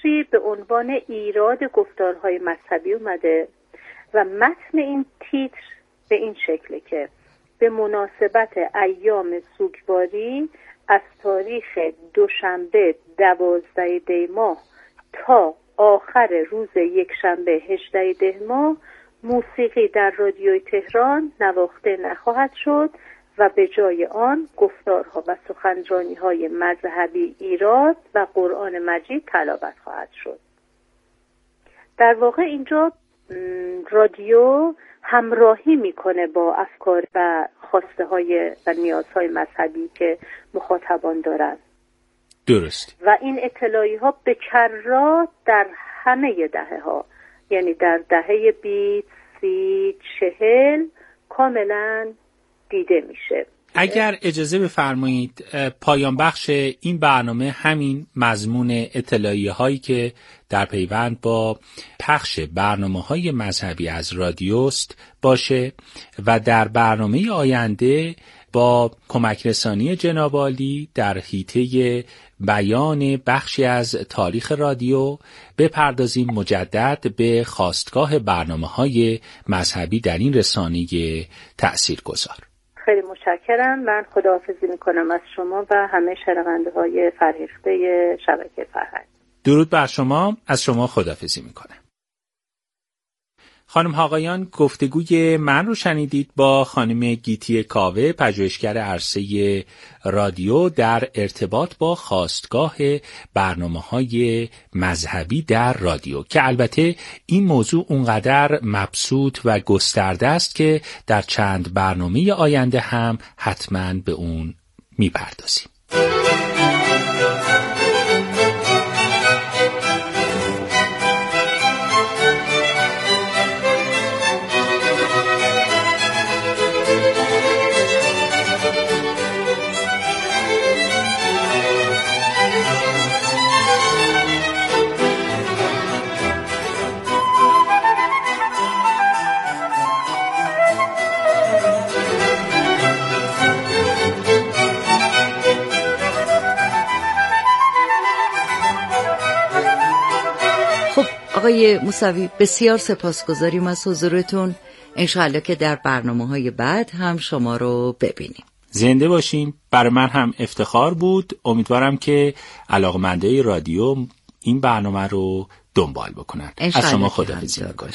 تیتری به عنوان ایراد گفتارهای مذهبی اومده و متن این تیتر به این شکله که به مناسبت ایام سوگواری از تاریخ دوشنبه 12 دی ماه تا آخر روز یکشنبه 18 دی ماه موسیقی در رادیوی تهران نواخته نخواهد شد و به جای آن گفتارها و سخنرانی‌های مذهبی ایراد و قرآن مجید تلاوت خواهد شد. در واقع اینجا رادیو همراهی میکنه با افکار و خواسته های و نیازهای مذهبی که مخاطبان دارن. درست. و این اطلاعی ها به کرات در همه دهه ها، یعنی در دهه 20 30 40 کاملا دیده میشه. اگر اجازه بفرمایید پایان بخش این برنامه همین مضمون اطلاعیه هایی که در پیوند با پخش برنامه‌های مذهبی از رادیوست باشه و در برنامه آینده با کمک رسانی جناب عالی در حیطه بیان بخشی از تاریخ رادیو بپردازیم مجدد به خاستگاه برنامه‌های مذهبی در این رسانه تأثیرگذار. خیلی متشکرم. من خداحافظی میکنم از شما و همه شنونده‌های فرهیخته شبکه فرهنگ. درود بر شما. از شما خداحافظی میکنم. خانم ها آقایان، گفتگوی من رو شنیدید با خانم گیتی کاوه، پژوهشگر عرصه رادیو در ارتباط با خاستگاه برنامه‌های مذهبی در رادیو، که البته این موضوع اونقدر مبسوط و گسترده است که در چند برنامه آینده هم حتماً به اون میپردازیم. آقای موسوی بسیار سپاسگزاریم از حضورتون. انشاءالله که در برنامه‌های بعد هم شما رو ببینیم. زنده باشیم. برای من هم افتخار بود. امیدوارم که علاقه‌مندای رادیو این برنامه رو دنبال بکنن. از شما خداحافظی می‌کنم.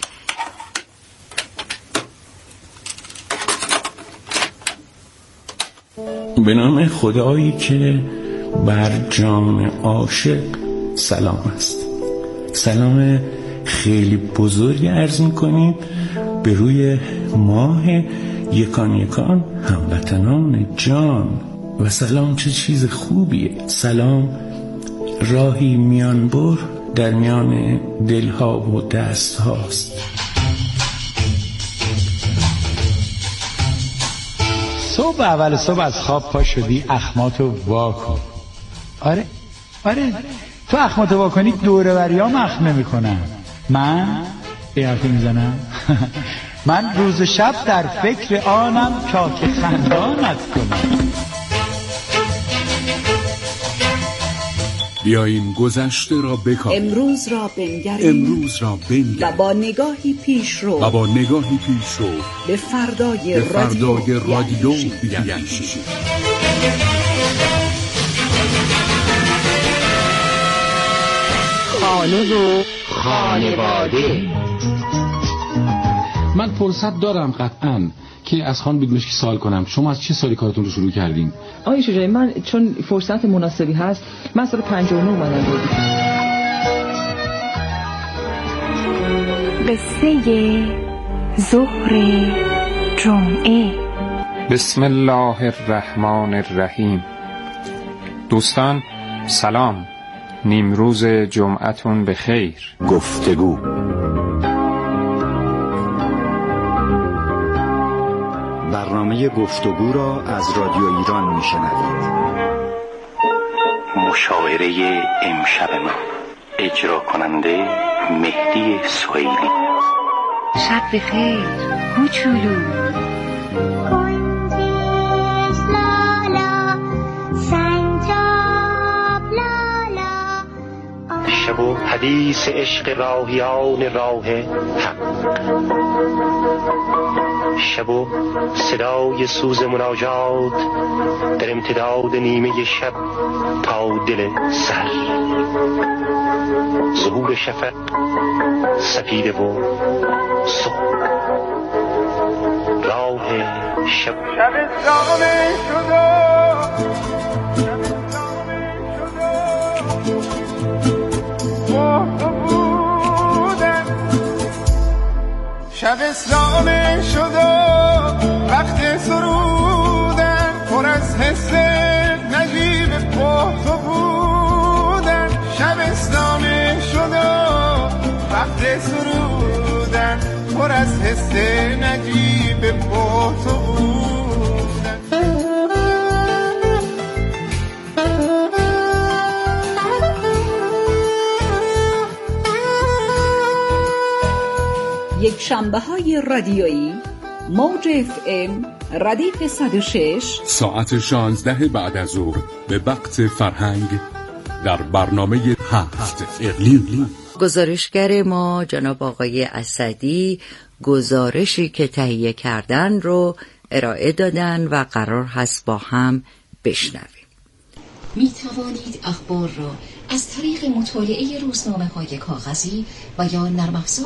به نام خدایی که بر جان عاشق سلام است. سلام خیلی بزرگی عرض می‌کنیم به روی ماه یکان یکان هموطنان جان. و سلام چه چیز خوبیه. سلام راهی میانبر در میان دلها و دست هاست. اول صبح از خواب پا شدی، اخماتو واکن. آره تو اخماتو واکنی دوره بریام اخم نمی‌کنم. من حرفی میزنم. من روز و شب در فکر آنم که خندانت کنم. بیاییم گذشته را بکاویم، امروز را بنگریم و با نگاهی پیش رو به فردای رادیو بیاندیشیم. خانه و خانواده. من فرصت دارم قطعاً که از خانم بیگمشکی سوال کنم شما از چه سالی کارتون رو شروع کردین؟ آقای شجاعی، من چون فرصت مناسبی هست من سال 59 اومدم بود. قصه ظهر جمعه. بسم الله الرحمن الرحیم. دوستان سلام، نیمروز جمعتون به خیر. گفتگو برنامه گفتگو را از رادیو ایران میشنوید. مشاوره امشب ما، اجرا کننده مهدی سهیلی. شب بخیر کوچولو. شب و حدیث عشق راهیان راه حق، شب و صدای سوز مناجات در امتداد نیمه شب تا دل سر، ظهور شفق سفید و صبح، راه شب زامه شد شب اسلام شد و وقت سرودن پر از حس نجیب پخت بودن، شب اسلام شد و وقت سرودن پر از حس نجیب پخت بودن. یک شنبه‌های رادیویی موج FM ردیف 106 ساعت 16 بعد از ظهر به وقت فرهنگ در برنامه 7 اقلیم. گزارشگر ما جناب آقای اسدی گزارشی که تهیه کردن رو ارائه دادن و قرار هست با هم بشنویم. می توانید اخبار را از طریق مطالعه روزنامه‌های کاغذی و یا نرم افزار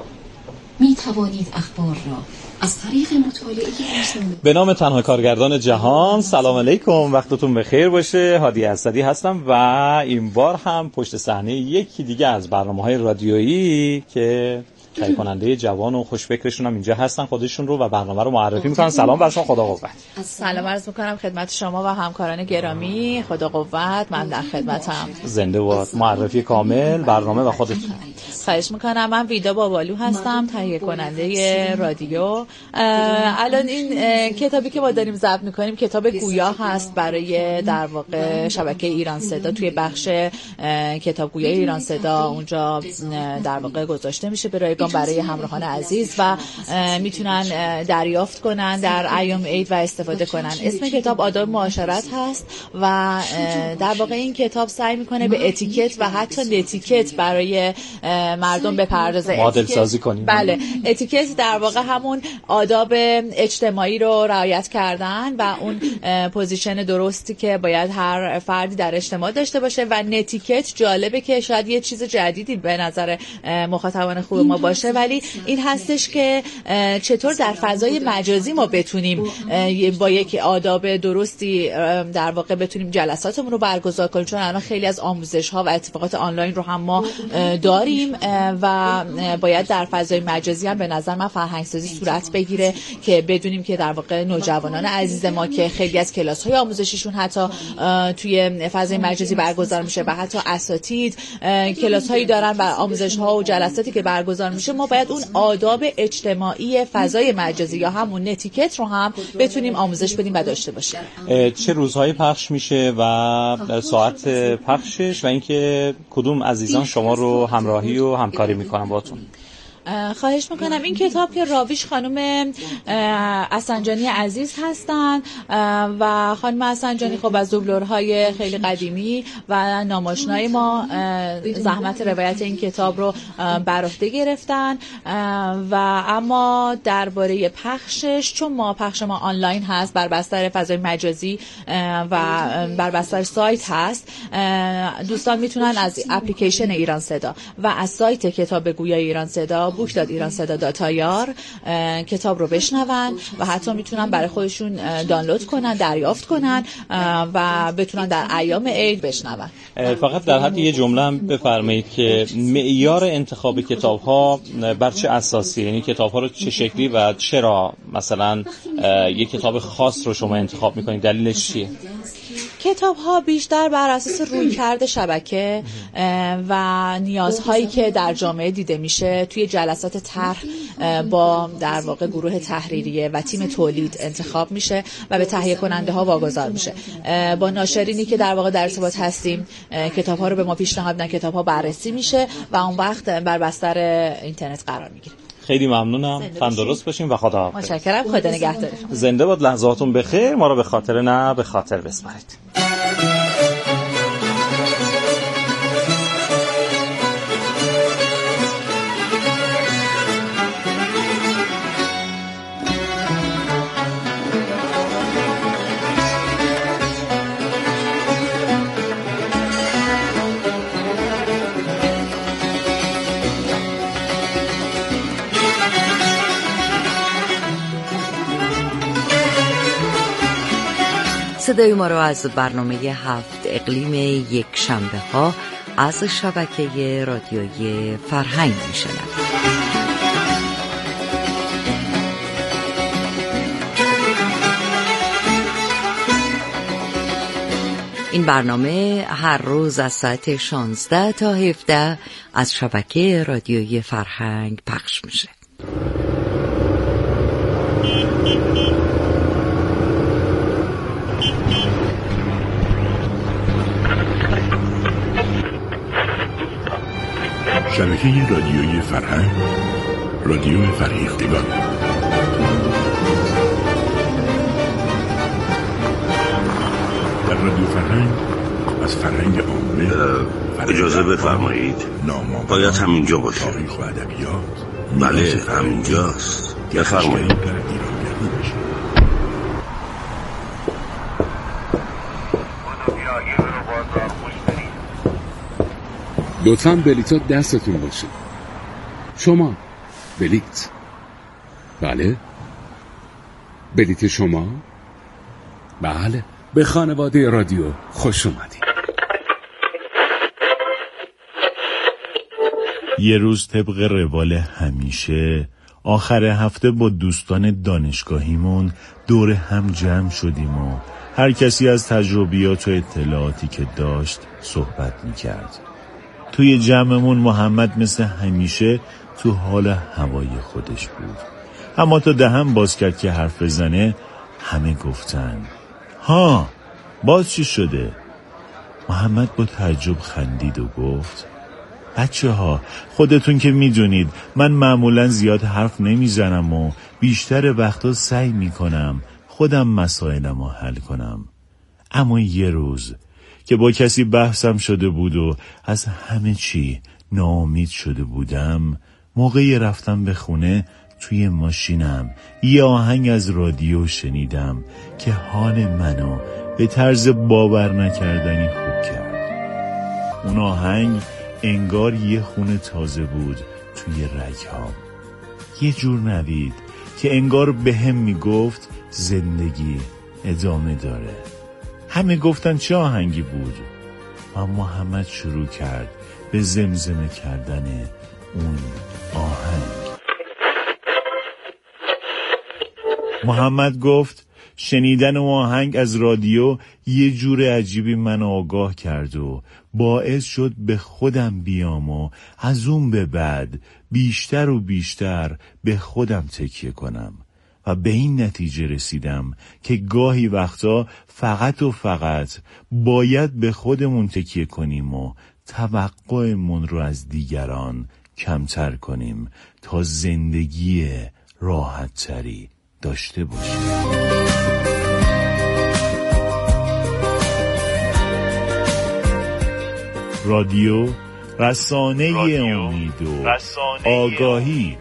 می توانید اخبار را از طریق مطالعه روزنامه. به نام تنها کارگردان جهان، سلام علیکم، وقتتون بخیر باشه. هادی اسدی هستم و این بار هم پشت صحنه یکی دیگه از برنامه‌های رادیویی که تهیه کننده جوان و خوشفکرشون هم اینجا هستن، خودشون رو و برنامه رو معرفی میکنن. سلام بر شما، خدا قوت. سلام عرض میکنم خدمت شما و همکاران گرامی، خدا قوت، من در خدمتم. زنده باد. معرفی کامل برنامه و خودتون. خواهش میکنم. من ویدا بابالو هستم، تهیه کننده رادیو. الان این کتابی که ما داریم ضبط میکنیم کتاب گویا هست برای در واقع شبکه ایران صدا. توی بخش کتاب گویا ایران صدا اونجا در واقع گذاشته میشه به رایگان برای همراهان عزیز و میتونن دریافت کنن در ایام عید و استفاده کنن. اسم کتاب آداب معاشرت هست و در واقع این کتاب سعی میکنه به اتیکت و حتی نتیکت برای مردم بپردازه. معادل سازی کنیم. بله، اتیکت در واقع همون آداب اجتماعی رو رعایت کردن و اون پوزیشن درستی که باید هر فردی در اجتماع داشته باشه و نتیکت جالبه که شاید یه چیز جدیدی به نظر مخاطبان خوب ما باشه، ولی این هستش که چطور در فضای مجازی ما بتونیم با یک آداب درستی در واقع بتونیم جلساتمون رو برگزار کنیم، چون الان خیلی از آموزش‌ها و اتفاقات آنلاین رو هم ما داریم و باید در فضای مجازی هم به نظر من فرهنگ‌سازی صورت بگیره که بدونیم که در واقع نوجوانان عزیز ما که خیلی از کلاس‌های آموزشیشون حتی توی فضای مجازی برگزار میشه و حتی اساتید کلاس‌هایی دارن و آموزش‌ها و جلساتی که برگزار میشه، ما باید اون آداب اجتماعی فضای مجازی یا همون نتیکت رو هم بتونیم آموزش بدیم و داشته باشیم. چه روزهایی پخش میشه و ساعت پخشش و اینکه کدوم عزیزان شما رو همراهی و همکاری میکنن باهاتون؟ خواهش میکنم. این کتاب که راویش خانم اسنجانی عزیز هستن و خانم اسنجانی خب از دوبلورهای خیلی قدیمی و ناماشنای ما زحمت روایت این کتاب رو بر عهده گرفتن و اما درباره پخشش، چون پخش ما آنلاین هست بر بستر فضای مجازی و بر بستر سایت هست، دوستان میتونن از اپلیکیشن ایران صدا و از سایت کتاب گویای ایران صدا book.iranseda.ir کتاب رو بشنون و حتی میتونن برای خودشون دانلود کنن، دریافت کنن و بتونن در ایام عید بشنون. فقط در حد یه جمله هم بفرمایید که معیار انتخاب کتاب‌ها بر چه اساسی، یعنی کتاب‌ها رو چه شکلی و چرا مثلا یک کتاب خاص رو شما انتخاب می‌کنید، دلیلش چیه؟ کتاب‌ها بیشتر بر اساس رویکرد شبکه و نیازهایی که در جامعه دیده میشه توی جلسات طرح با در واقع گروه تحریریه و تیم تولید انتخاب میشه و به تهیه کننده ها واگذار میشه. با ناشرینی که در واقع در ارتباط هستیم کتاب‌ها رو به ما پیشنهاد میدن، کتاب‌ها بررسی میشه و اون وقت بر بستر اینترنت قرار میگیره. خیلی ممنونم، تندرست باشین و خدا حافظ. متشکرم، خدا نگهدار. زنده باد، لحظاتون بخیر. ما رو به خاطر نه به خاطر بسپارید. صدای ما رو از برنامه 7 اقلیم یک شنبه ها از شبکه رادیویی فرهنگ میشنوید. این برنامه هر روز از ساعت 16 تا 17 از شبکه رادیویی فرهنگ پخش میشه. شبکه رادیویی فرهنگ، رادیو فرهیختگان. در رادیو فرهنگ از فرهنگ عامه اجازه بفرمایید، باید همینجا باشه. تاریخ و ادبیات. بله همینجاست، بفرمایید. لطفاً بلیطا دستتون باشه. شما بلیط. بله بلیط شما. بله، به خانواده رادیو خوش اومدید. یه روز طبق روال همیشه آخر هفته با دوستان دانشگاهیمون دور هم جمع شدیم و هر کسی از تجربیات و اطلاعاتی که داشت صحبت میکرد. توی جمعمون محمد مثل همیشه تو حال هوای خودش بود، اما تا دهن باز کرد که حرف بزنه همه گفتن ها باز چی شده؟ محمد با تعجب خندید و گفت بچه ها خودتون که میدونید من معمولا زیاد حرف نمیزنم و بیشتر وقتا سعی میکنم خودم مسائلم رو حل کنم، اما یه روز که با کسی بحثم شده بود و از همه چی ناامید شده بودم، موقعی رفتم به خونه توی ماشینم یه آهنگ از رادیو شنیدم که حال منو به طرز باور نکردنی خوب کرد. اون آهنگ انگار یه خونه تازه بود توی رگهام، یه جور نوید که انگار بهم میگفت زندگی ادامه داره. همه گفتن چه آهنگی بود و محمد شروع کرد به زمزمه کردن اون آهنگ. محمد گفت شنیدن اون آهنگ از رادیو یه جور عجیبی من آگاه کرد و باعث شد به خودم بیام و از اون به بعد بیشتر و بیشتر به خودم تکیه کنم و به این نتیجه رسیدم که گاهی وقتا فقط و فقط باید به خودمون تکیه کنیم و توقعمون رو از دیگران کمتر کنیم تا زندگی راحت تری داشته باشیم. رادیو رسانه امید و آگاهی.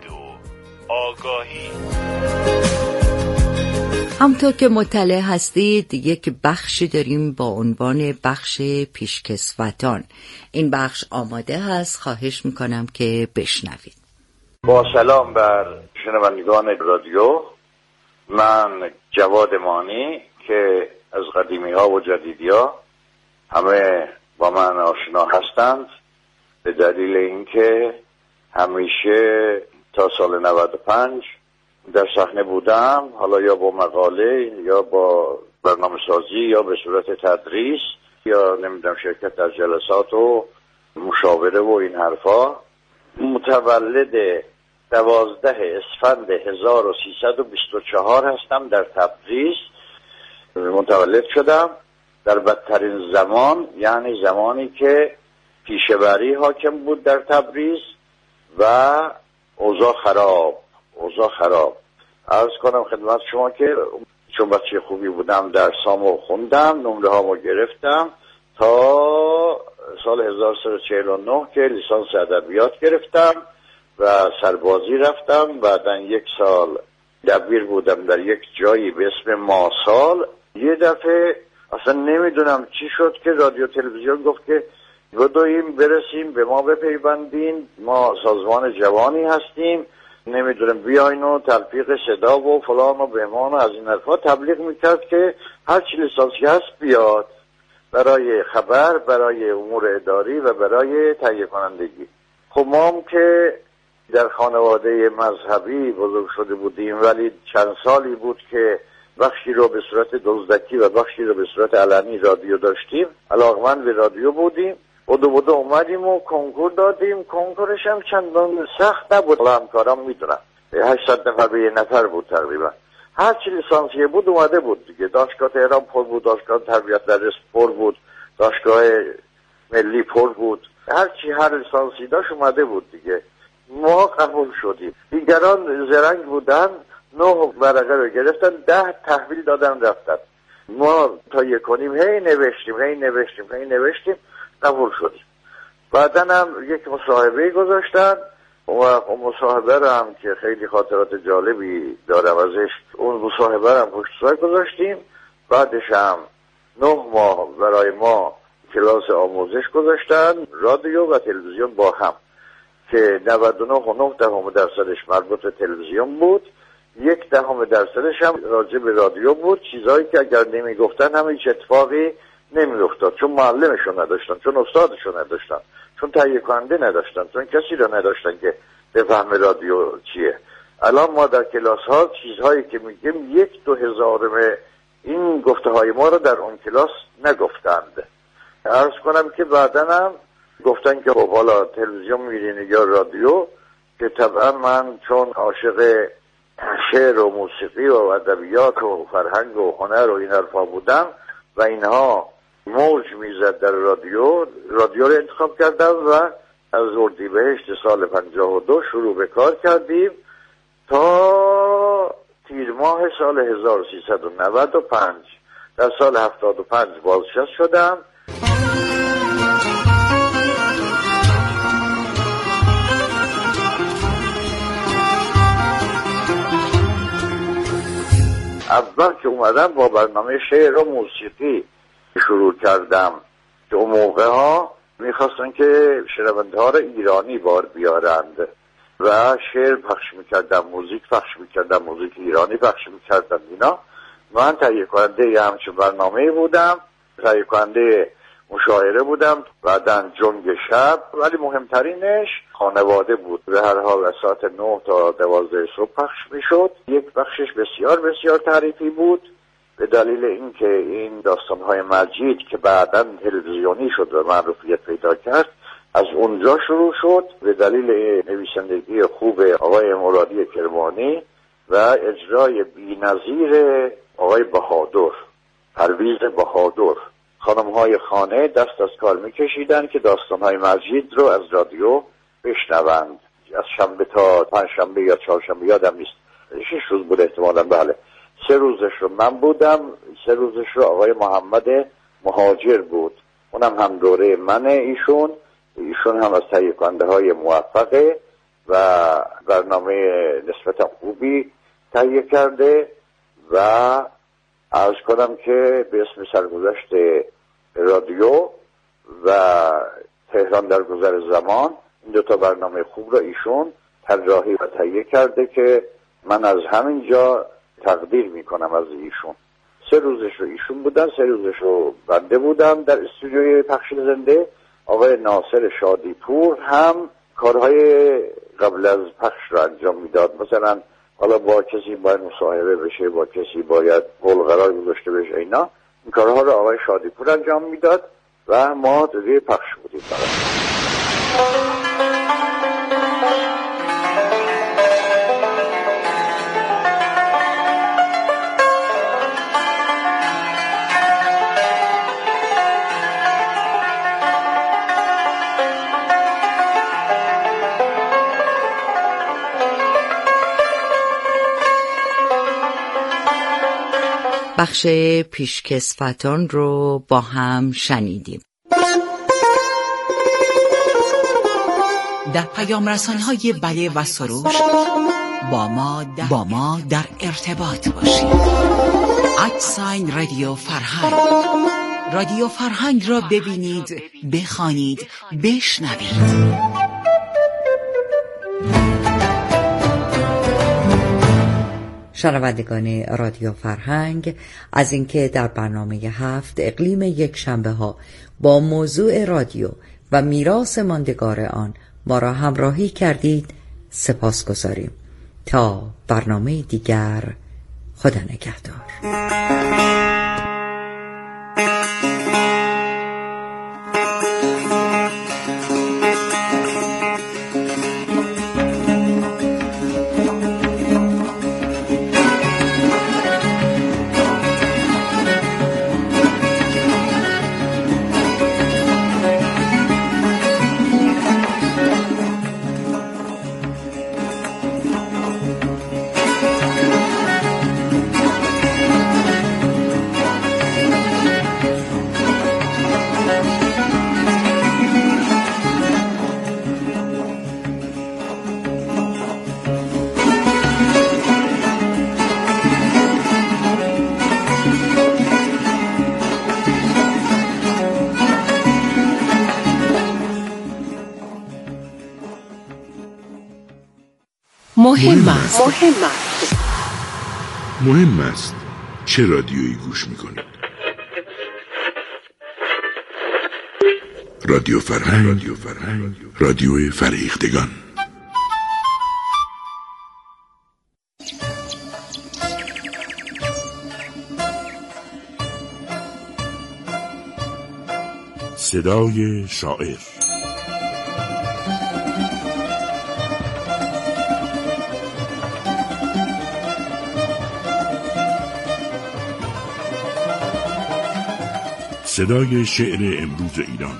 همطور که مطلع هستید یک بخشی داریم با عنوان بخش پیشکسوتان. این بخش آماده هست، خواهش میکنم که بشنوید. با سلام بر شنوندگان رادیو، من جواد مانی که از قدیمی ها و جدیدی ها همه با من آشنا هستند، به دلیل اینکه همیشه تا سال 95 در صحنه بودم، حالا یا با مقاله یا با برنامه سازی یا به صورت تدریس یا نمیدونم شرکت در جلسات و مشاوره و این حرفا. متولد 12 اسفند 1324 هستم، در تبریز متولد شدم، در بدترین زمان، یعنی زمانی که پیشه‌وری حاکم بود در تبریز و اوضاع خراب. عرض کنم خدمت شما که چون بچه خوبی بودم درسامو خوندم، نمره هامو گرفتم تا سال 1349 که لیسانس ادبیات گرفتم و سربازی رفتم. بعدن 1 سال دبیر بودم در یک جایی به اسم ماسال. یه دفعه اصلا نمیدونم چی شد که رادیو تلویزیون گفت که بدویم برسیم به ما بپیوندین، ما سازمان جوانی هستیم نمیدونم بیاین و تلفیق صدا و فلان و بهمان و از این حرفا تبلیغ میکرد که هر چی لیسانسی هست بیاد برای خبر، برای امور اداری و برای تهیه کنندگی. خب ما هم که در خانواده مذهبی بزرگ شده بودیم، ولی چند سالی بود که بخشی رو به صورت دزدکی و بخشی رو به صورت علنی رادیو داشتیم، علاقمند به رادیو بودیم. بودو اومدیم و کنکور دادیم. کنکورش هم چندان سخت نبود، همکارام میدونم 800 نفر به 1 نفر بود تقریبا. هر چی لیسانسیه بود اومده بود دیگه. دانشگاه تهران پر بود، دانشگاه تربیت درس پر بود، دانشگاه ملی پر بود، هر لیسانسی داشت اومده بود دیگه. ما قبول شدیم. دیگران زرنگ بودن، 9 ورقه رو گرفتن، 10 تحویل دادن رفتن. ما تا 1.5 هی نوشتیم قبول شدیم. بعدن هم یک مصاحبه گذاشتن و اون مصاحبه هم که خیلی خاطرات جالبی دارم ازش، اون مصاحبه هم پشت سر گذاشتیم. بعدش هم 9 ماه برای ما کلاس آموزش گذاشتن، رادیو و تلویزیون با هم، که 99.9% مربوط به تلویزیون بود، 0.1% هم راجع به رادیو بود. چیزایی که اگر نمیگفتن هم هیچ اتفاقی نمیافتاد، چون معلمشون نداشتن، چون استادشون نداشتن، چون تهیه کننده نداشتن، چون کسی رو نداشتن که بفهم رادیو چیه. الان ما در کلاس ها چیزهایی که میگیم 1/2000 این گفته های ما رو در اون کلاس نگفتند. عرض کنم که بعدن هم گفتن که حالا تلویزیون میرین یا رادیو، که طبعا من چون عاشق شعر و موسیقی و ادبیات و فرهنگ و هنر و این حرفا بودم و اینها موج میزد در رادیو رو انتخاب کردم و از اردیبهشت سال 52 شروع به کار کردیم تا تیر ماه سال 1395. در سال 75 بازنشسته شدم. اول که اومدم با برنامه شعر و موسیقی شروع کردم که اون موقع ها میخواستن که شنونده ها رو ایرانی بار بیارند و شعر پخش میکردم، موزیک پخش میکردم، موزیک ایرانی پخش میکردم. اینا من تهیه کننده همچون برنامه بودم، تهیه کننده مشاعره بودم، بعدن جنگ شب، ولی مهمترینش خانواده بود. به هر حال از ساعت 9 تا 12 صبح پخش میشد. یک بخشش بسیار بسیار تعریفی بود به دلیل اینکه این داستانهای مجید که بعداً تلویزیونی شد و معروفیت پیدا کرد از اونجا شروع شد، به دلیل نویسندگی خوب آقای مرادی کرمانی و اجرای بی‌نظیر آقای بهادر، پرویز بهادر. خانم‌های خانه دست از کار می‌کشیدن که داستان‌های مجید رو از رادیو بشنوند. از شنبه تا پنجشنبه یا چهارشنبه یادم نیست، 6 روز بود احتمالاً. بله 3 روزش رو من بودم، 3 روزش رو آقای محمد مهاجر بود، اونم هم دوره منه. ایشون هم از تهیه کننده های موفقه و برنامه نسبتا خوبی تهیه کرده و عرض کنم که به اسم سرگذشت رادیو و تهران در گذر زمان، این 2 تا برنامه خوب را ایشون طراحی و تهیه کرده که من از همینجا تقدیر میکنم از ایشون. 3 روزش رو ایشون بودن، 3 روزش رو بنده بودم در استودیوی پخش زنده. آقای ناصر شادیپور هم کارهای قبل از پخش رو انجام میداد. مثلا حالا با کسی باید مصاحبه بشه، با کسی باید قول قرار گذاشته بشه، اینا این کارها رو آقای شادیپور انجام میداد و ما دوی پخش بودیم. بخش پیشکسوتان رو با هم شنیدیم. در پیام رسان‌های بله و سروش با ما در ارتباط باشید. @رادیو فرهنگ. رادیو فرهنگ را ببینید، بخوانید، بشنوید. شنوندگان رادیو فرهنگ از اینکه در برنامه 7 اقلیم یک شنبه ها با موضوع رادیو و میراث ماندگار آن ما را همراهی کردید سپاسگزاریم. تا برنامه دیگر، خدا نگهدار. مهم است چه رادیویی گوش میکنید. رادیو فرهنگ، رادیو فرهیختگان. صدای شاعر. صدای شعر امروز ایران.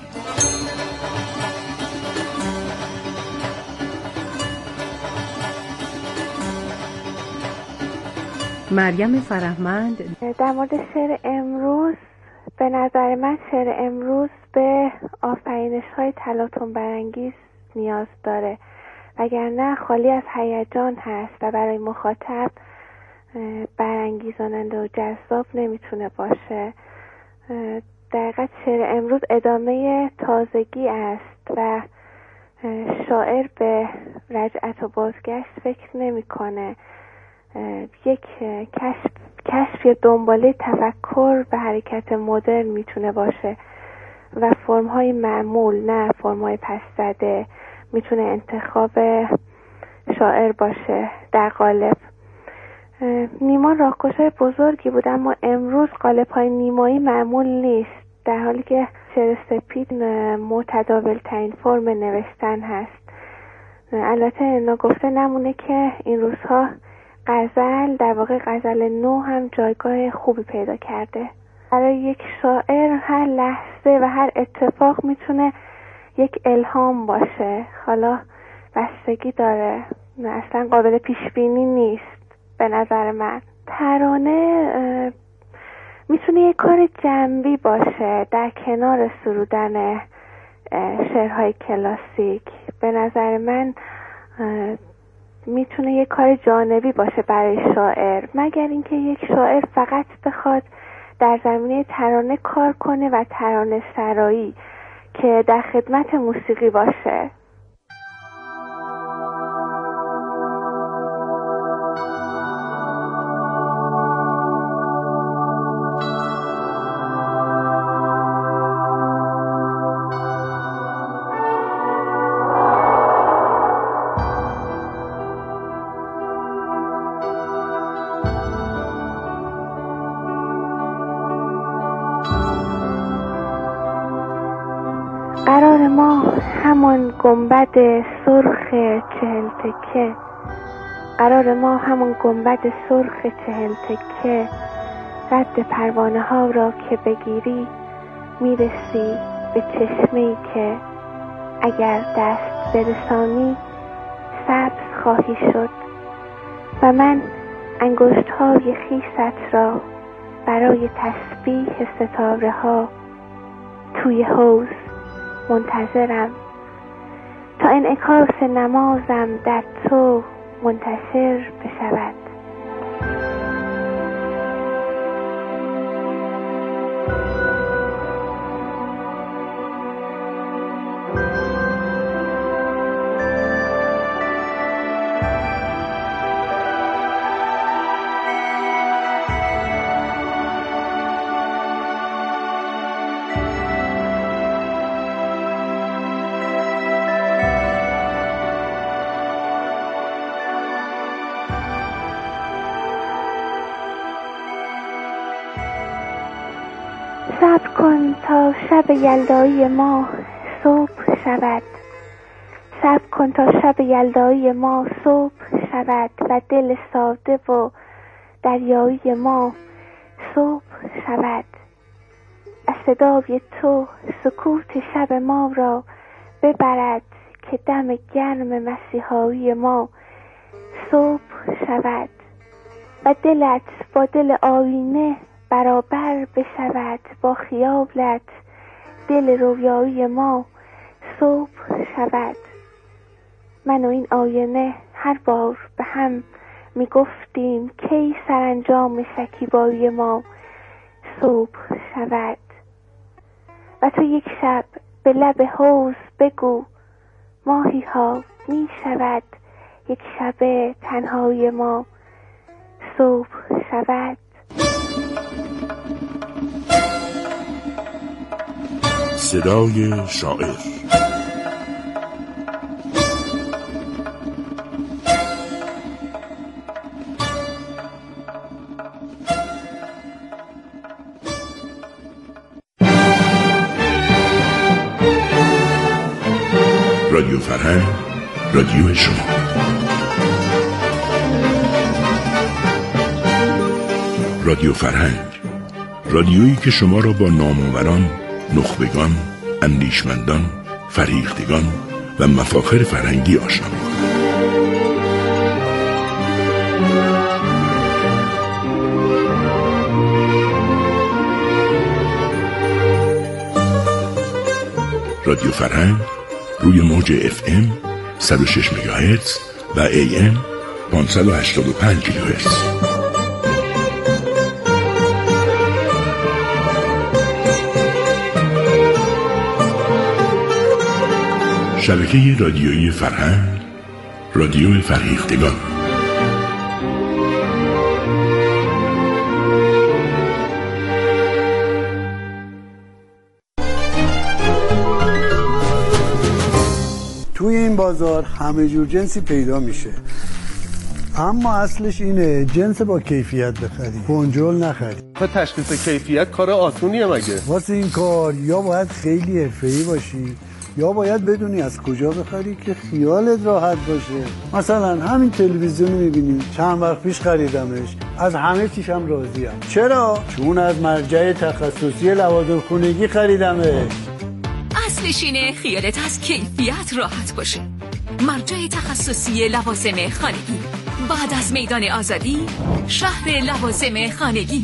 مریم فرهمند. در مورد شعر امروز، به نظر من شعر امروز به آفرینش‌های تلاطم برانگیز نیاز داره، وگرنه خالی از هیجان هست و برای مخاطب برانگیزاننده و جذاب نمیتونه باشه. دقیقاً شعر امروز ادامه تازگی است و شاعر به رجعت و بازگشت فکر نمی‌کنه. یک کشف یا دنباله تفکر به حرکت مدرن میتونه باشه و فرم‌های معمول، نه فرم‌های پس زده، میتونه انتخاب شاعر باشه در قالب. نیما راهگشای بزرگی بود، اما امروز قالب‌های نیمایی معمول نیست، در حالی که شعر سپید متداول ترین فرم نوشتن هست. البته ناگفته نمونه که این روزها غزل، در واقع غزل نو هم جایگاه خوبی پیدا کرده. برای یک شاعر هر لحظه و هر اتفاق میتونه یک الهام باشه. حالا بستگی داره، اصلا قابل پیش بینی نیست. به نظر من ترانه میتونه یک کار جنبی باشه در کنار سرودن شعرهای کلاسیک. به نظر من میتونه یک کار جانبی باشه برای شاعر، مگر اینکه یک شاعر فقط بخواد در زمینه ترانه کار کنه و ترانه سرایی که در خدمت موسیقی باشه. قرار ما همان گنبد سرخ 40 تکه، قرار ما همان گنبد سرخ 40 تکه، رد پروانه ها را که بگیری میرسی به چشمه‌ای که اگر دست برسانی سبز خواهی شد. و من انگشت های خیست را برای تسبیح ستاره ها توی حوض منتظرم تا انعکاس نمازم در تو منتشر بشود. شب یلدایی ما صبح شود، صبر کن تا شب یلدایی ما صبح شود و دل ساده و دریایی ما صبح شود. از صدای تو سکوت شب ما را ببرد که دم گرم مسیحایی ما صبح شود و دلت با دل آینه برابر بشود، با خیالت دل رویایی ما صبح شود. من و این آینه هر بار به هم میگفتیم کی سرانجام شکیبایی ما صبح شود. و تو یک شب به لب حوض بگو ماهی ها می شود یک شب تنهایی ما صبح شود. صدای شاعر. رادیو فرهنگ، رادیو شما. رادیو فرهنگ، رادیویی که شما را با نامآوران، نخبگان، اندیشمندان، فرهیختگان و مفاخر فرهنگی آشنا می‌کند. رادیو فرهنگ روی موج FM 106 مگاهرتز و AM 585 کیلوهرتز. شبکه رادیویی فرهنگ، رادیو فرهیختگان. توی این بازار همه جور جنسی پیدا میشه، اما اصلش اینه جنس با کیفیت بخری، بنجل نخری. تشخیص کیفیت کار آسونیه مگه؟ واسه این کار یا باید خیلی حرفه‌ای باشی یا باید بدونی از کجا بخری که خیالت راحت باشه. مثلا همین تلویزیون میبینی چند وقت پیش خریدمش، از همه چیشم راضیم. چرا؟ چون از مرجع تخصصی لوازم خونگی خریدمش. اصلش اینه خیالت از کیفیت راحت باشه. مرجع تخصصی لوازم خانگی، بعد از میدان آزادی، شهر لوازم خانگی.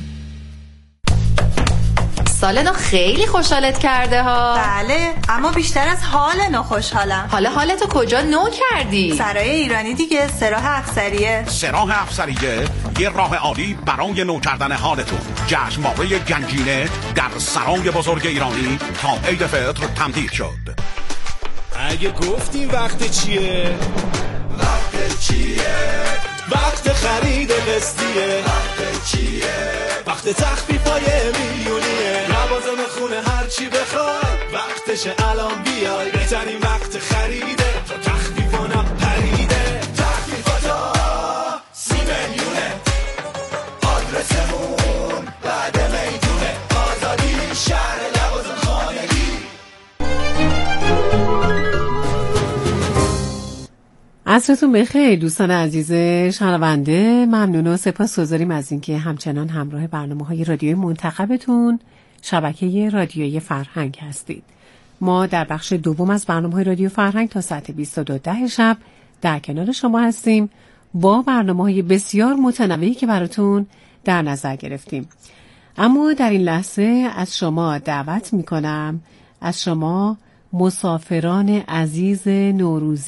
سال نو خیلی خوشحالت کرده ها. بله، اما بیشتر از حال نو خوشحالم. حالا حالتو کجا نو کردی؟ سرای ایرانی دیگه، سراح افسریه. سراح افسریه یه راه عالی برای نو کردن حالتون. جشنواره گنجینه در سرای بزرگ ایرانی تا عید فطر تمدید شد. اگه گفتیم وقت چیه؟ وقت چیه؟ وقت خرید قسطیه. وقت چیه؟ وقت تخفیفای میلیونیه. لوازم خونه هر چی بخوای وقتشه الان بیای. بهترین وقت خریده تا تخفیفا نپریده. تخفیفاتا 30 میلیونه. آدرسمون بعد میدونه. آزادی شهر لوازم خانگی. عصرتون بخیر دوستان عزیز شنونده. ممنون و سپاسگزاریم از اینکه همچنان همراه برنامه‌های رادیویی منتخبتون شبکه رادیویی فرهنگ هستید. ما در بخش دوم از برنامه‌های رادیو فرهنگ تا ساعت 22 شب در کنار شما هستیم با برنامه‌های بسیار متنوعی که براتون در نظر گرفتیم. اما در این لحظه از شما دعوت می‌کنم، از شما مسافران عزیز نوروزی